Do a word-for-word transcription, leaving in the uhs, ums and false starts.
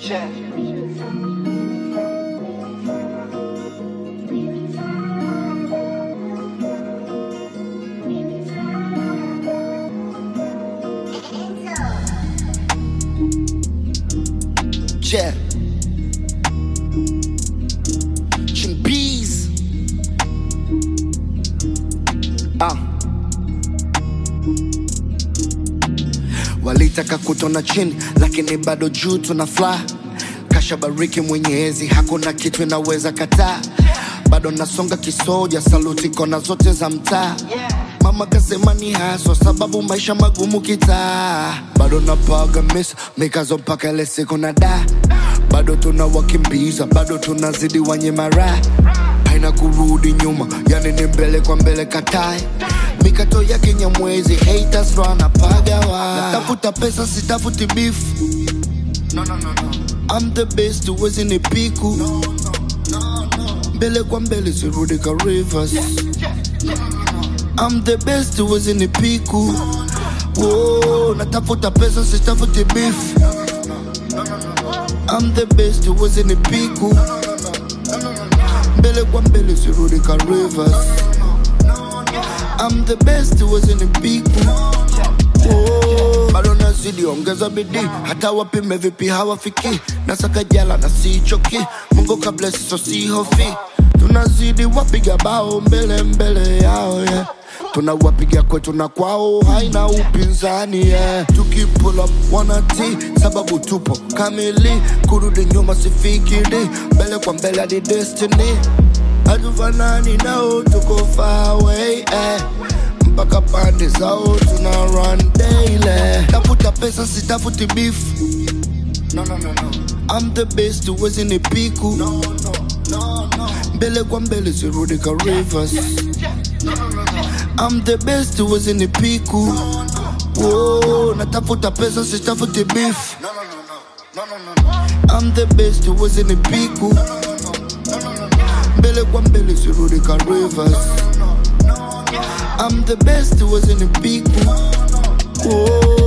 Yeah. Chimpees. Ah. Walitaka kutona chini lakini bado juu tuna fly. Kasha bariki Mwenyezi, hakuna kitu inaweza kataa. Bado nasonga kisoja, saluti kona zote za mtaa. Mama kasema ni haswa sababu maisha magumu kitaa. Bado napaga misa, mikazo mpaka ile siku na da. Bado tunawakimbiza, bado tunazidi wanye mara. Haina kurudi nyuma, yani ni mbele kwa mbele katai. Mikato ya Kinyamwezi, haters run apagawa. Natafuta pesa sitafuti beef. No, no, no, no. I'm the best, uwezi ni piku. No, no, no, no. Mbele kwa mbele sirudi ka rivers. Yeah, yeah, yeah, yeah. I'm the best, uwezi ni piku. Whoa, natafuta pesa sitafuti beef. I'm the best, uwezi ni piku. Mbele kwa mbele sirudi ka rivers. I'm the best, uwezi ni piku. Whoa, bado nazidi ongeza bidii. Hata wapime vipi hawafiki. Nasaka jala na sichoki. Mungu kablesi so si hofi. Tunazidi wapiga bao mbele mbele yao, yeah. Tunawapiga kwetu na kwao, haina upinzani, yeah. Tuki pull up wanati, sababu tupo kamili. Kurudi nyuma sifikiri, mbele kwa mbele hadi destiny. Hatufanani nao tuko far away, eh. Mpaka pande zao tuna run daily. Tafuta pesa sitafuti beef. No, no, no, no. I'm the best, uwezi ni piku. No, no, no, no. Mbele kwa mbele sirudi ka rivers. I'm the best, uwezi ni piku. Whoa, natafuta pesa sitafuti beef. I'm the best, uwezi ni piku. Mbele kwa mbele sirudi ka rivers. I'm the best, uwezi ni piku. Whoa.